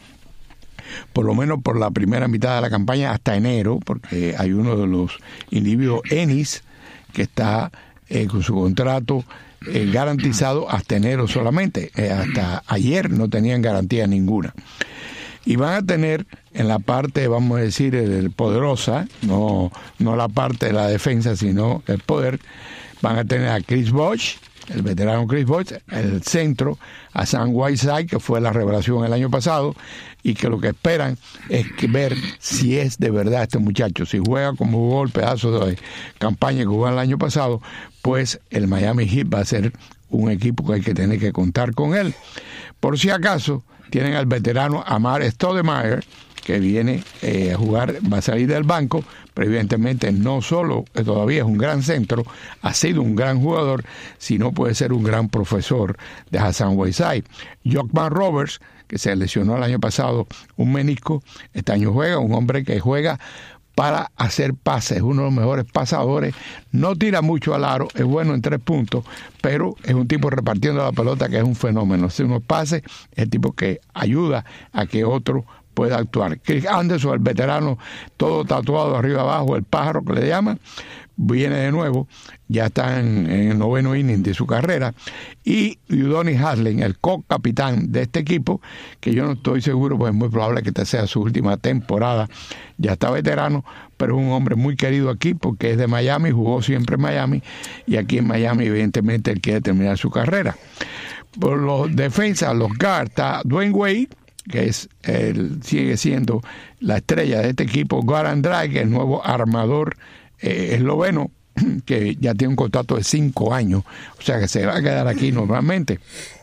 por lo menos por la primera mitad de la campaña hasta enero, porque hay uno de los individuos, Ennis, que está eh, con su contrato eh, garantizado hasta enero solamente. Eh, hasta ayer no tenían garantía ninguna. Y van a tener en la parte, vamos a decir, el poderosa, no, no la parte de la defensa, sino el poder, van a tener a Chris Bosh, el veterano Chris Bosh, el centro, a Sam Whiteside, que fue la revelación el año pasado, y que lo que esperan es que ver si es de verdad este muchacho. Si juega como jugó el pedazo de campaña que jugó el año pasado, pues el Miami Heat va a ser un equipo que hay que tener que contar con él. Por si acaso, tienen al veterano Amar Stoudemire, que viene eh, a jugar, va a salir del banco, pero evidentemente no solo todavía es un gran centro, ha sido un gran jugador, sino puede ser un gran profesor de Hassan Whiteside. Jockman Roberts, que se lesionó el año pasado un menisco, este año juega, un hombre que juega para hacer pases, uno de los mejores pasadores, no tira mucho al aro, es bueno en tres puntos, pero es un tipo repartiendo la pelota que es un fenómeno. Si uno pase, es el tipo que ayuda a que otro pueda actuar. Chris Anderson, el veterano, todo tatuado arriba abajo, el pájaro que le llaman, viene de nuevo, ya está en, en el noveno inning de su carrera. Y Udonis Haslem, el co-capitán de este equipo, que yo no estoy seguro, pues es muy probable que esta sea su última temporada, ya está veterano, pero es un hombre muy querido aquí porque es de Miami, jugó siempre en Miami, y aquí en Miami evidentemente él quiere terminar su carrera. Por los defensas, los guards, está Dwayne Wade, que es el, sigue siendo la estrella de este equipo, Goran Dragic, el nuevo armador eh, esloveno, que ya tiene un contrato de cinco años, o sea que se va a quedar aquí normalmente.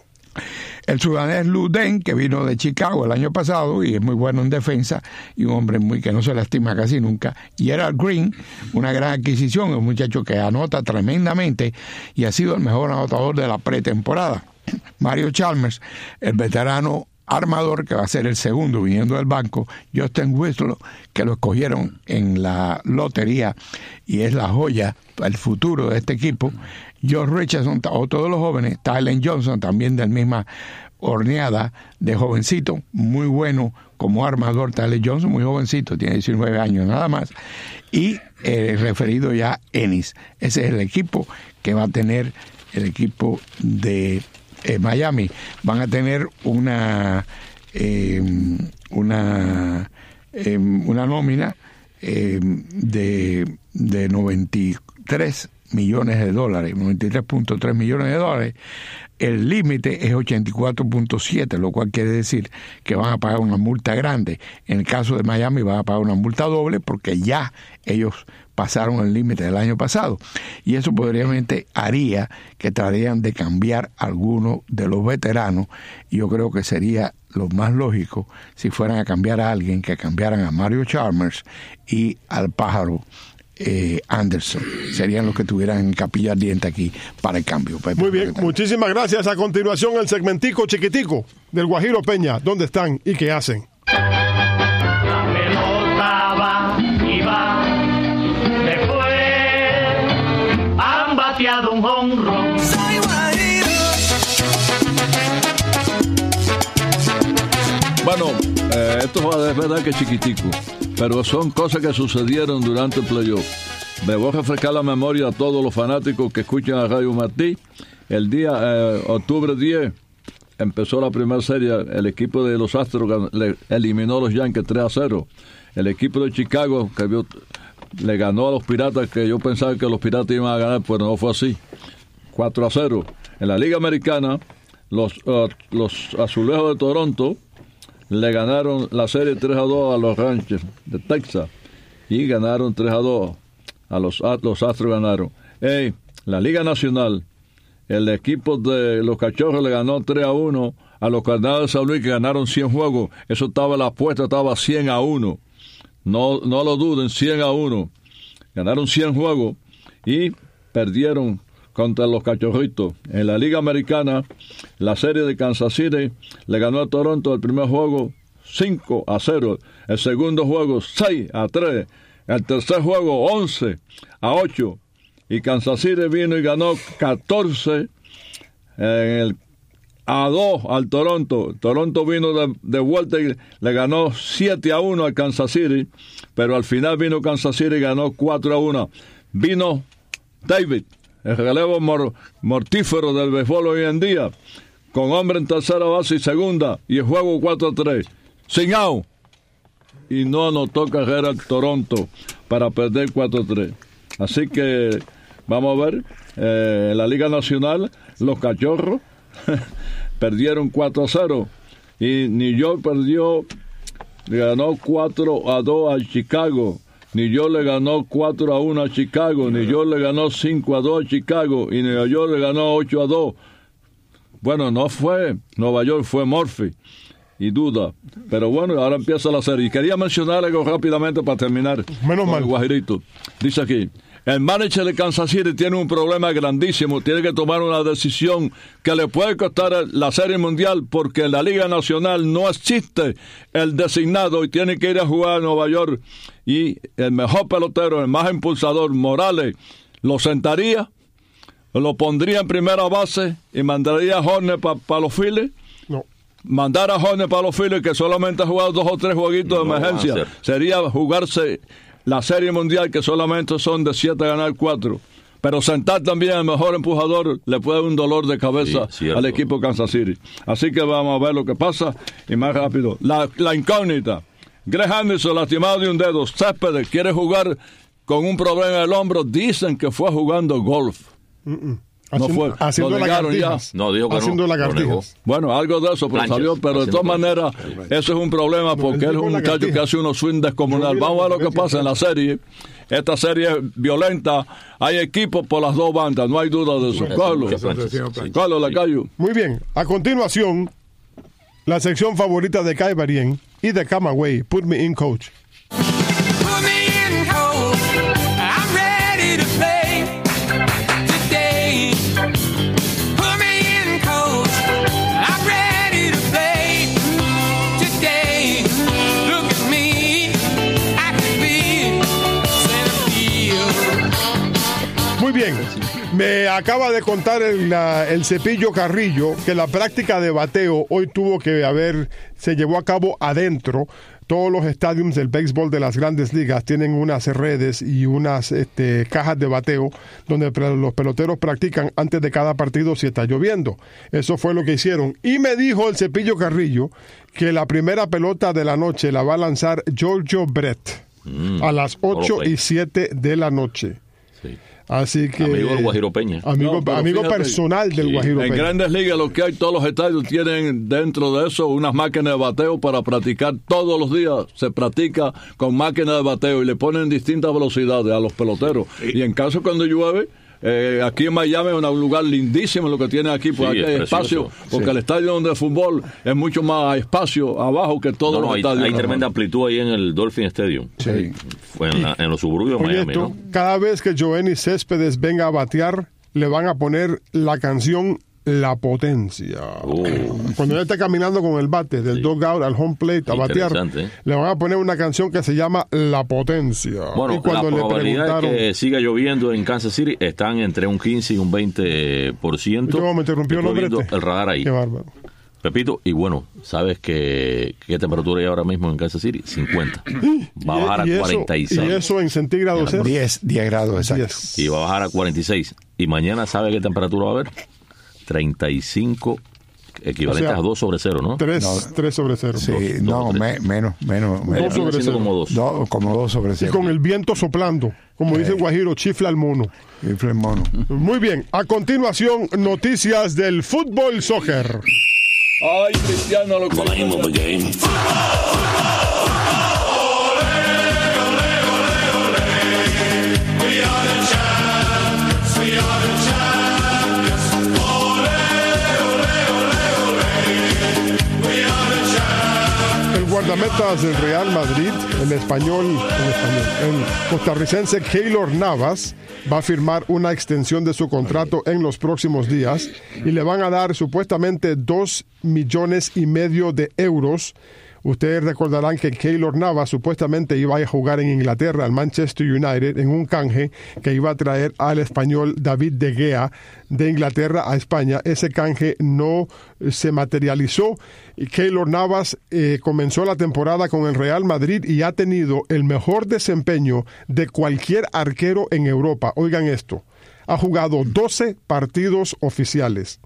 El sudanés Lou Deng, que vino de Chicago el año pasado y es muy bueno en defensa y un hombre muy que no se lastima casi nunca. Gerald Green, una gran adquisición, un muchacho que anota tremendamente y ha sido el mejor anotador de la pretemporada. Mario Chalmers, el veterano armador, que va a ser el segundo viniendo del banco. Justin Winslow, que lo escogieron en la lotería y es la joya, el futuro de este equipo. Josh Richardson, otro de los jóvenes. Tylen Johnson, también de la misma horneada de jovencito, muy bueno como armador. Tylen Johnson, muy jovencito, tiene diecinueve años nada más. Y eh, referido ya Ennis. Ese es el equipo que va a tener el equipo de Eh, Miami. Van a tener una eh, una eh, una nómina eh, de, de noventa y tres millones de dólares, noventa y tres punto tres millones de dólares, el límite es ochenta y cuatro punto siete, lo cual quiere decir que van a pagar una multa grande. En el caso de Miami van a pagar una multa doble porque ya ellos pasaron el límite del año pasado. Y eso probablemente haría que tratarían de cambiar algunos de los veteranos. Y yo creo que sería lo más lógico si fueran a cambiar a alguien, que cambiaran a Mario Chalmers y al pájaro Eh, Anderson. Serían los que tuvieran en capilla ardiente aquí para el cambio. Muy bien, muchísimas gracias. A continuación el segmentico chiquitico del Guajiro Peña. ¿Dónde están y qué hacen? La pelota va y va, después han bateado un jonrón. Soy Guajiro. Bueno, eh, esto es verdad que es chiquitico, pero son cosas que sucedieron durante el playoff. Me voy a refrescar la memoria a todos los fanáticos que escuchan a Radio Martí. El día eh, octubre diez empezó la primera serie. El equipo de los Astros le eliminó a los Yankees tres a cero. El equipo de Chicago que vio, le ganó a los Piratas, que yo pensaba que los Piratas iban a ganar, pues no fue así. cuatro a cero. En la Liga Americana, los, uh, los Azulejos de Toronto le ganaron la serie tres a dos a los Rangers de Texas y ganaron tres a dos a los, a los Astros ganaron. Hey, la Liga Nacional, el equipo de los Cachorros le ganó tres a uno a los Cardenales de San Luis, que ganaron cien juegos. Eso estaba, la apuesta estaba cien a uno. No, no lo duden, cien a uno. Ganaron cien juegos y perdieron contra los Cachorritos. En la Liga Americana, la serie de Kansas City le ganó a Toronto el primer juego cinco a cero, el segundo juego seis a tres, el tercer juego once a ocho, y Kansas City vino y ganó catorce en el, a dos al Toronto. Toronto vino de, de vuelta y le ganó siete a uno al Kansas City, pero al final vino Kansas City y ganó cuatro a uno. Vino David, el relevo mor, mortífero del béisbol hoy en día, con hombre en tercera base y segunda, y el juego cuatro a tres, sin out, y no anotó carrera el Toronto para perder cuatro a tres. Así que vamos a ver, eh, en la Liga Nacional, los Cachorros perdieron cuatro a cero, y New York perdió, ganó cuatro a dos al Chicago. New York le ganó cuatro a uno a Chicago, New York le ganó cinco a dos a Chicago y Nueva York le ganó ocho a dos. Bueno, no fue Nueva York, fue Murphy y duda. Pero bueno, ahora empieza la serie. Y quería mencionar algo rápidamente para terminar. Menos mal. El Guajirito. Dice aquí, el manager de Kansas City tiene un problema grandísimo. Tiene que tomar una decisión que le puede costar la Serie Mundial, porque en la Liga Nacional no existe el designado y tiene que ir a jugar a Nueva York. Y el mejor pelotero, el más impulsador, Morales, lo sentaría, lo pondría en primera base y mandaría a Horner para pa los Phillies. No. Mandar a Horner para los Phillies, que solamente ha jugado dos o tres jueguitos de no emergencia, sería jugarse la Serie Mundial, que solamente son de siete a ganar cuatro. Pero sentar también al mejor empujador le puede dar un dolor de cabeza sí, al equipo de Kansas City. Así que vamos a ver lo que pasa y más rápido. La, la incógnita. Greg Anderson, lastimado de un dedo. Céspedes quiere jugar con un problema en el hombro. Dicen que fue jugando golf. Mm-mm. No fue. Haciendo lagartijas. No, dijo que haciendo no. lagartijas. Bueno, algo de eso, pero Planchas. salió. Pero de todas maneras, eso es un problema, porque él es un muchacho que hace unos swing descomunal. Vamos a ver lo que pasa en la serie. Esta serie es violenta. Hay equipos por las dos bandas, no hay duda de eso. Carlos, Carlos Lacayo. Muy bien. A continuación, la sección favorita de Kai Barien y de Camagüey. Put me in, coach. Put me in, coach. I'm ready to play today. Put me in, coach. I'm ready to play today. Look at me. I could be center field. Muy bien. Me acaba de contar el, la, el Cepillo Carrillo que la práctica de bateo hoy tuvo que haber, se llevó a cabo adentro. Todos los estadios del béisbol de las grandes ligas tienen unas redes y unas este, cajas de bateo donde los peloteros practican antes de cada partido si está lloviendo. Eso fue lo que hicieron. Y me dijo el Cepillo Carrillo que la primera pelota de la noche la va a lanzar Giorgio Brett. Mm, a las ocho no lo y siete de la noche. Sí. Así que... Amigo del Guajiro Peña. Amigo, No, pero amigo fíjate, personal del sí, Guajiro En Peña. Grandes Ligas lo que hay, todos los estadios tienen dentro de eso unas máquinas de bateo para practicar todos los días. Se practica con máquinas de bateo y le ponen distintas velocidades a los peloteros. Y en caso cuando llueve, eh, aquí en Miami es un lugar lindísimo lo que tiene aquí, porque Sí, aquí hay es espacio, precioso. porque Sí. el estadio donde de fútbol es mucho más espacio abajo que todos No, los no, hay, estadios. hay normales. tremenda amplitud ahí en el Dolphin Stadium. Sí. Fue en, la- en los suburbios de Oye, Miami, esto, ¿no? cada vez que Joenny Céspedes venga a batear, le van a poner la canción La Potencia. Oh. Cuando él está caminando con el bate del Sí. dugout al home plate a batear, Interesante, ¿eh? le van a poner una canción que se llama La Potencia. Bueno, y cuando la le probabilidad preguntaron, de que siga lloviendo en Kansas City están entre un quince y un veinte por ciento. Yo me interrumpió el Estoy hombre viendo este. el radar ahí. Qué bárbaro. Pepito, y bueno, ¿sabes qué, qué temperatura hay ahora mismo en Kansas City? cincuenta. Va a Y- bajar y a eso- cuarenta y Y seis. eso en centígrados es diez, diez grados exacto. diez. Y va a bajar a cuarenta y seis. Y mañana, ¿sabe qué temperatura va a haber? treinta y cinco, equivalente O sea, a dos sobre cero, ¿no? tres, No. tres sobre cero. Sí, Dos, no, dos, me- menos, menos. menos. Dos sobre Viene siendo cero. como dos. Do- como dos sobre Y cero. con el viento soplando, como dice el Guajiro, chifla al mono. Rifle mono. Muy bien, a continuación, noticias del fútbol soccer. Ay, Cristiano, lo que... El guardametas del Real Madrid, el español, el español, el costarricense Keylor Navas, va a firmar una extensión de su contrato en los próximos días y le van a dar supuestamente dos millones y medio de euros. Ustedes recordarán que Keylor Navas supuestamente iba a jugar en Inglaterra, al Manchester United, en un canje que iba a traer al español David De Gea de Inglaterra a España. Ese canje no se materializó. Y Keylor Navas eh, comenzó la temporada con el Real Madrid y ha tenido el mejor desempeño de cualquier arquero en Europa. Oigan esto, ha jugado doce partidos oficiales,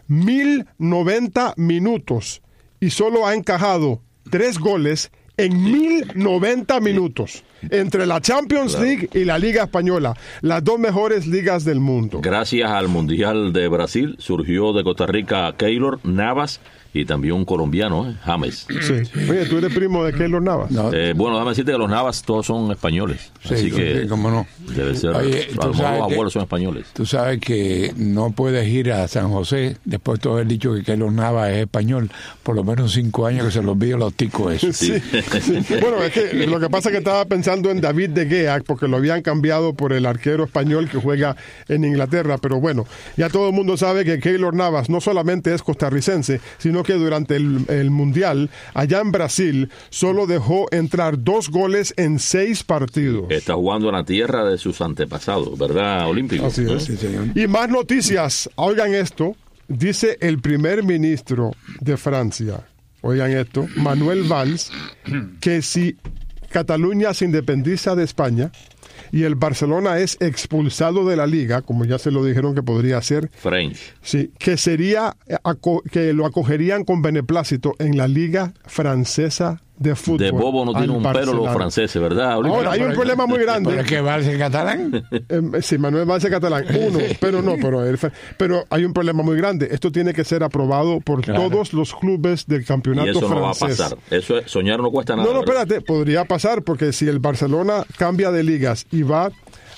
mil noventa minutos y solo ha encajado tres goles en mil noventa minutos entre la Champions League y la Liga Española, las dos mejores ligas del mundo. Gracias al Mundial de Brasil surgió de Costa Rica Keylor Navas y también un colombiano, ¿eh? James. Sí. Oye, ¿tú eres primo de Keylor Navas? No, Eh, bueno, déjame decirte que los Navas todos son españoles. sí, así que sí, cómo no. debe ser. Oye, a tú lo mejor sabes los que- abuelos son españoles. Tú sabes que no puedes ir a San José después de haber dicho que Keylor Navas es español. Por lo menos cinco años que se los olvide los ticos eso. Sí. Sí. Bueno, es que lo que pasa es que estaba pensando en David De Gea, porque lo habían cambiado por el arquero español que juega en Inglaterra, pero bueno, ya todo el mundo sabe que Keylor Navas no solamente es costarricense, sino que durante el, el Mundial, allá en Brasil, solo dejó entrar dos goles en seis partidos. Está jugando en la tierra de sus antepasados, ¿verdad, Olímpico? Así es. Sí, señor. Y más noticias, oigan esto, dice el primer ministro de Francia, oigan esto, Manuel Valls, que si Cataluña se independiza de España y el Barcelona es expulsado de la liga, como ya se lo dijeron que podría ser, French. sí, que sería eh, aco- que lo acogerían con beneplácito en la liga francesa de fútbol. De bobo no tiene al un pelo los Barcelona. franceses, ¿verdad, Olímpico? Ahora hay un problema muy grande. ¿Pero es que Valls en catalán? Eh, sí, Manuel Valls catalán, uno, pero no, pero, el, pero hay un problema muy grande. Esto tiene que ser aprobado por Claro. todos los clubes del campeonato Y eso no va a francés. pasar. Eso es- soñar no cuesta nada. No, no, ¿verdad? espérate, podría pasar porque si el Barcelona cambia de ligas y va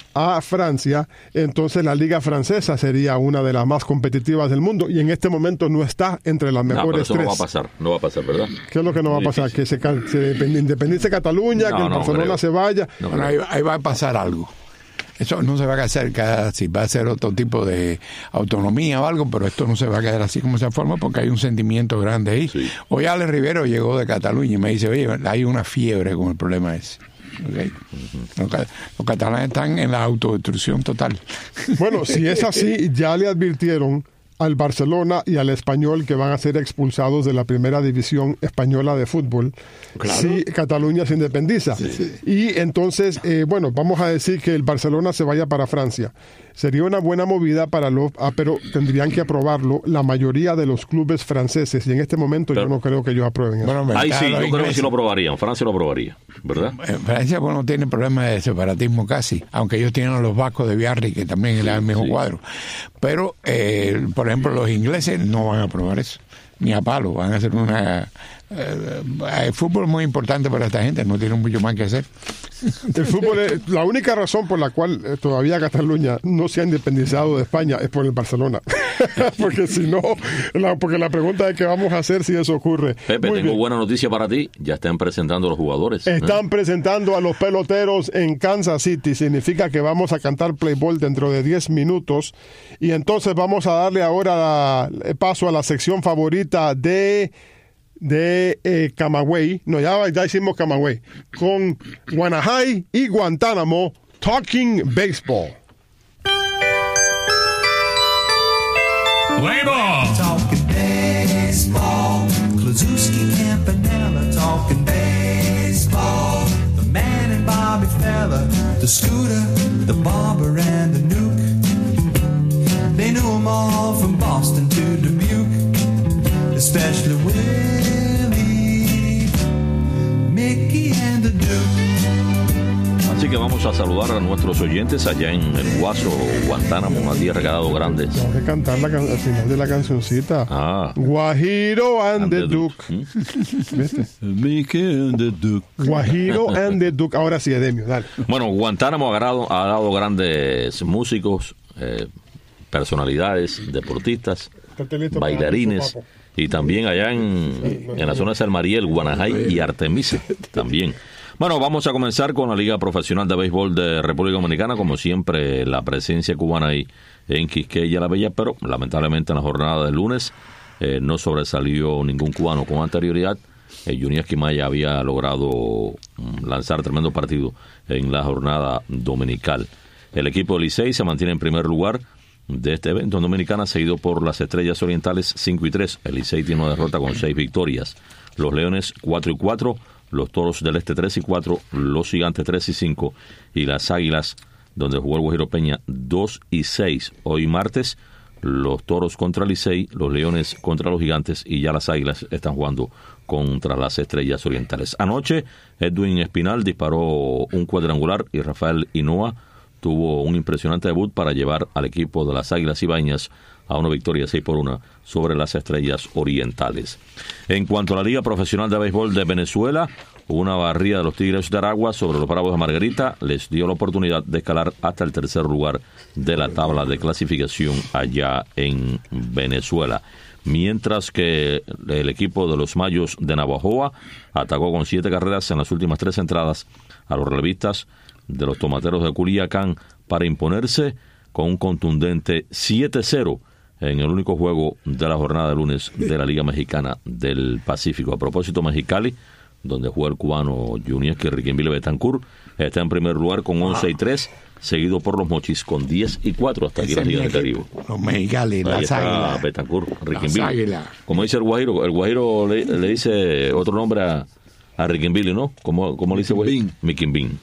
a Francia, entonces la liga francesa sería una de las más competitivas del mundo y en este momento no está entre las No, pero mejores eso tres. no va a pasar. No va a pasar, ¿verdad? ¿Qué es lo que no va a Muy pasar? difícil. Que se, ca- se independice Cataluña, No, que el no, Barcelona creo. se vaya. No, Bueno, ahí, ahí va a pasar algo. Eso no se va a hacer casi, va a ser otro tipo de autonomía o algo, pero esto no se va a quedar así como se forma porque hay un sentimiento grande ahí. Sí. Hoy Ale Rivero llegó de Cataluña y me dice, oye, hay una fiebre con el problema ese. Okay. Los, ca- los catalanes están en la autodestrucción total. Bueno, si es así, ya le advirtieron al Barcelona y al Español, que van a ser expulsados de la primera división española de fútbol Claro. si Cataluña se independiza. Sí, sí. Y entonces, eh, bueno, vamos a decir que el Barcelona se vaya para Francia. Sería una buena movida para los, ah, pero tendrían que aprobarlo la mayoría de los clubes franceses, y en este momento Pero- yo no creo que ellos aprueben eso. Bueno, Ahí claro, sí, yo los creo que sí ingleses. lo aprobarían. Francia lo aprobaría, ¿verdad? En Francia pues, no tiene problema de separatismo casi, aunque ellos tienen a los vascos de Biarritz, que también es el mismo Sí. cuadro. Pero, eh, por ejemplo, los ingleses no van a aprobar eso, ni a palo, van a hacer una... eh, el fútbol es muy importante para esta gente, no tienen mucho más que hacer. El fútbol es, la única razón por la cual eh, todavía Cataluña no se ha independizado de España es por el Barcelona. Porque si no, la, porque la pregunta es qué vamos a hacer si eso ocurre. Pepe, Muy tengo bien. buena noticia para ti. Ya están presentando a los jugadores. ¿eh? Están presentando a los peloteros en Kansas City. Significa que vamos a cantar Play Ball dentro de diez minutos. Y entonces vamos a darle ahora la- paso a la sección favorita de, de eh, Camagüey. No, ya, ya hicimos Camagüey. Con Guanajay y Guantánamo, Talking Baseball. Play ball. Talking baseball. Klazuski, Campanella talking baseball. The man and Bobby Fella, the Scooter, the Barber and the Nuke. They knew 'em all from Boston to Dubuque, especially Willie, Mickey and the Duke. Así que vamos a saludar a nuestros oyentes allá en el Guaso, Guantánamo, una tierra que ha dado grandes. Tengo que cantar la can- al final de la cancioncita. Ah. Guajiro and, And the the Duke. ¿Mm? ¿Viste? Mickey and the Duke. Guajiro and the Duke. Ahora sí, Edemio, dale. Bueno, Guantánamo ha dado, ha dado grandes músicos, eh, personalidades, deportistas, Estate listo para bailarines, eso, papo. y también allá en, en la zona de San Mariel, Guanajay y Artemisa también. Bueno, vamos a comenzar con la Liga Profesional de Béisbol de República Dominicana. Como siempre, la presencia cubana ahí en Quisqueya la Bella, pero lamentablemente en la jornada del lunes eh, no sobresalió ningún cubano con anterioridad. Eh, Junior Esquimaya había logrado mm, lanzar tremendo partido en la jornada dominical. El equipo de Licey se mantiene en primer lugar de este evento en Dominicana, seguido por las Estrellas Orientales cinco y tres. El Licey tiene una derrota con seis victorias. Los Leones cuatro y cuatro, los Toros del Este tres y cuatro, los Gigantes tres y cinco y las Águilas, donde jugó el Guajiro Peña, dos y seis. Hoy martes, los Toros contra el Licey, los Leones contra los Gigantes y ya las Águilas están jugando contra las Estrellas Orientales. Anoche, Edwin Espinal disparó un cuadrangular y Rafael Hinoa tuvo un impresionante debut para llevar al equipo de las Águilas Ibañas a una victoria seis por uno sobre las Estrellas Orientales. En cuanto a la Liga Profesional de Béisbol de Venezuela, una barrida de los Tigres de Aragua sobre los Bravos de Margarita les dio la oportunidad de escalar hasta el tercer lugar de la tabla de clasificación allá en Venezuela. Mientras que el equipo de los Mayos de Navajoa atacó con siete carreras en las últimas tres entradas a los relevistas de los Tomateros de Culiacán para imponerse con un contundente siete cero en el único juego de la jornada de lunes de la Liga Mexicana del Pacífico. A propósito, Mexicali, donde juega el cubano Juniesky Riquenville Betancourt, está en primer lugar con once y tres, seguido por los Mochis con diez y cuatro hasta aquí en la Liga del Caribe. Los Mexicali, Ahí las está Águilas. Betancourt, Las Riquenville. Águilas. Como dice el Guajiro, el Guajiro le, le dice otro nombre a, a Riquenville, ¿no? ¿Cómo, cómo le dice Guajiro? Miquimbín.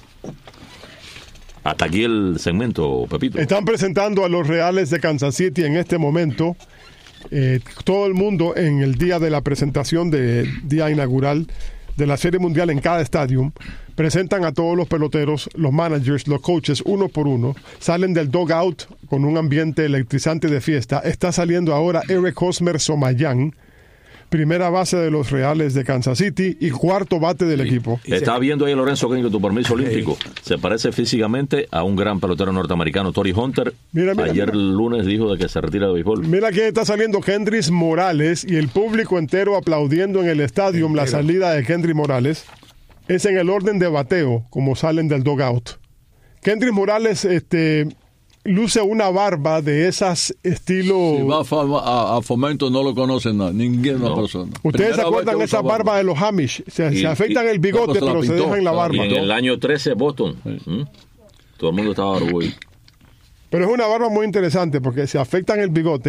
Hasta aquí el segmento, Pepito. Están presentando a los Reales de Kansas City en este momento. Eh, todo el mundo en el día de la presentación de día inaugural de la Serie Mundial en cada estadio presentan a todos los peloteros, los managers, los coaches, uno por uno. Salen del dugout con un ambiente electrizante de fiesta. Está saliendo ahora Eric Hosmer Somayán, primera base de los Reales de Kansas City y cuarto bate del equipo. Estaba viendo ahí a Lorenzo Kane con tu permiso olímpico. Se parece físicamente a un gran pelotero norteamericano, Tory Hunter. Mira, mira, Ayer mira. lunes dijo de que se retira de béisbol. Mira quién está saliendo, Kendrys Morales, y el público entero aplaudiendo en el estadio la salida de Kendrys Morales. Es en el orden de bateo, como salen del dugout. Kendrys Morales este, luce una barba de esas estilo... Si va a, Fama- a- a Fomento no lo conocen nada, ninguna No. persona. Ustedes se Primera vez acuerdan que de esa usa barba de los Amish. Se, Y- se afeitan y- el bigote, no, pues se la pero se pintó. dejan la Y barba. Y en el año trece, Boston. ¿Mm? Todo el mundo estaba orgulloso. Pero es una barba muy interesante porque se afectan el bigote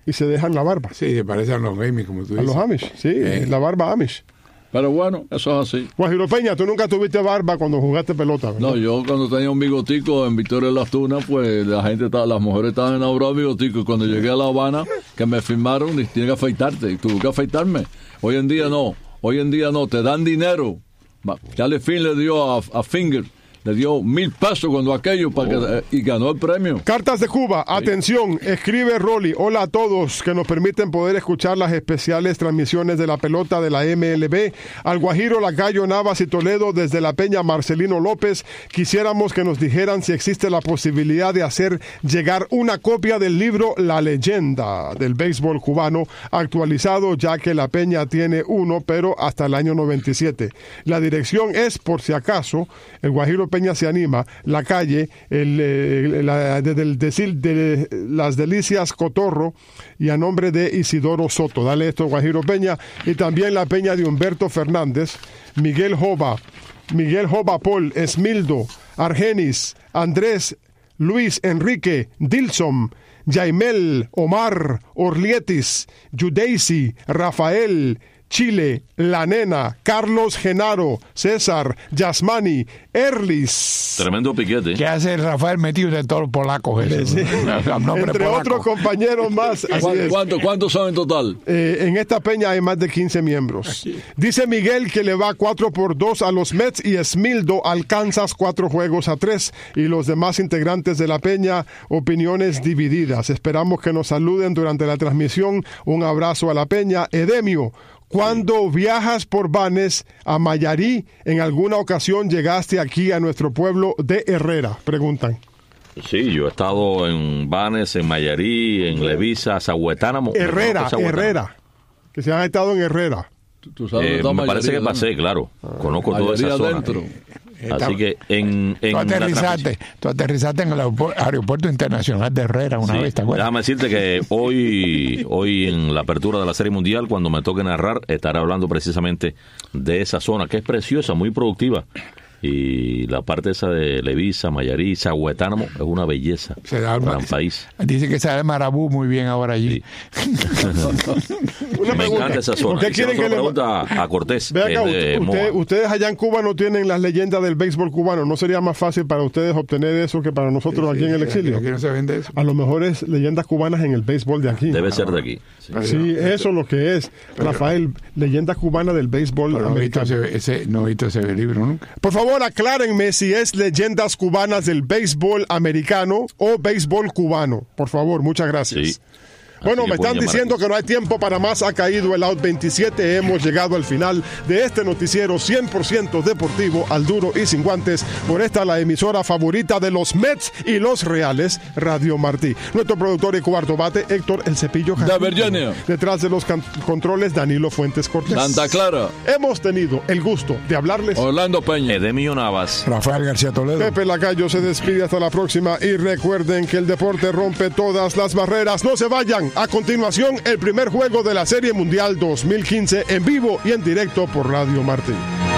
y se dejan la barba. Sí, se parecen a los Amish, como tú dices. A los Amish, sí, Eh. la barba Amish. Pero bueno, eso es así. Guajiro Peña, tú nunca tuviste barba cuando jugaste pelota, ¿verdad? No, yo cuando tenía un bigotico en Victoria de las Tunas, pues la gente, estaba, las mujeres estaban enamoradas de bigotico. Y cuando llegué a La Habana, que me firmaron, y tienes que afeitarte. Y tuve que afeitarme. Hoy en día no. Hoy en día no. Te dan dinero. Charlie Finn le dio a, a Finger, le dio mil pesos cuando aquello para que, eh, y ganó el premio. Cartas de Cuba, atención, escribe Rolly, hola a todos que nos permiten poder escuchar las especiales transmisiones de la pelota de la M L B. Al Guajiro, Lacayo, Navas y Toledo, desde La Peña, Marcelino López, quisiéramos que nos dijeran si existe la posibilidad de hacer llegar una copia del libro La Leyenda del béisbol cubano, actualizado, ya que La Peña tiene uno, pero hasta el año noventa y siete. La dirección es, por si acaso, el Guajiro Peña se anima, la calle, el, el, la, de, del decil, de Las Delicias Cotorro, y a nombre de Isidoro Soto. Dale esto, Guajiro Peña, y también la peña de Humberto Fernández, Miguel Jova, Miguel Jova Paul, Esmildo, Argenis, Andrés, Luis Enrique, Dilson, Jaimel, Omar, Orlietis, Judeisi, Rafael, Chile, La Nena, Carlos Genaro, César, Yasmani, Erlis. Tremendo piquete. ¿Qué hace Rafael metido de todos los polacos? Eso, Sí. ¿no? Entre otros compañeros más. Así ¿Cuántos, es. cuántos, ¿Cuántos son en total? Eh, en esta peña hay más de quince miembros. Dice Miguel que le va cuatro por dos a los Mets y Esmildo alcanzas cuatro juegos a tres. Y los demás integrantes de la peña, opiniones divididas. Esperamos que nos saluden durante la transmisión. Un abrazo a la peña. Edemio, cuando viajas por Vanes a Mayarí, ¿en alguna ocasión llegaste aquí a nuestro pueblo de Herrera? Preguntan. Sí, yo he estado en Vanes, en Mayarí, en Levisa, Zahuetánamo. Herrera, Zahuetánamo. Herrera. Que se han estado en Herrera. Tú, tú sabes Eh, dónde está me parece que Mayarí, pasé, ¿no? claro. Conozco toda Mayarí esa zona. adentro. Así que en, en Tú la aterrizaste, transmisión- tú aterrizaste en el aeropu- aeropuerto internacional de Herrera una Sí, vez, ¿te acuerdas? déjame decirte que hoy, hoy en la apertura de la Serie Mundial, cuando me toque narrar, estaré hablando precisamente de esa zona, que es preciosa, muy productiva. Y la parte esa de Levisa, Mayarí, Zahuetánamo, es una belleza. Se da Gran una- país. Dice que sabe Marabú muy bien ahora allí. Una Me pregunta. encanta esa zona. ¿Por qué Y si quieren no, que se le lo pregunta a Cortés, Ve que acá, es de usted- Moa. usted- ustedes allá en Cuba no tienen las leyendas del béisbol cubano. ¿No sería más fácil para ustedes obtener eso que para nosotros aquí en el exilio? Aquí no se vende eso. A lo mejor es leyendas cubanas en el béisbol de aquí. Debe ser de aquí. Sí. Sí, eso es lo que es. Rafael, leyendas cubanas del béisbol Pero no he visto americano. ese, ese- no he visto ese libro nunca. Por favor, aclárenme si es leyendas cubanas del béisbol americano o béisbol cubano. Por favor, muchas gracias. Sí. Bueno, Así me que pueden están llamar diciendo aquí. que no hay tiempo para más. Ha caído el out veintisiete. Hemos llegado al final de este noticiero cien por ciento deportivo al duro y sin guantes. Por esta la emisora favorita de los Mets y los Reales, Radio Martí. Nuestro productor y cuarto bate, Héctor El Cepillo De Jaramillo. Virginia. Detrás de los can- controles, Danilo Fuentes Cortés. Santa Clara, Hemos tenido el gusto de hablarles. Orlando Peña. Edemio Navas. Rafael García Toledo. Pepe Lacayo se despide hasta la próxima y recuerden que el deporte rompe todas las barreras. No se vayan. A continuación, el primer juego de la Serie Mundial dos mil quince en vivo y en directo por Radio Martí.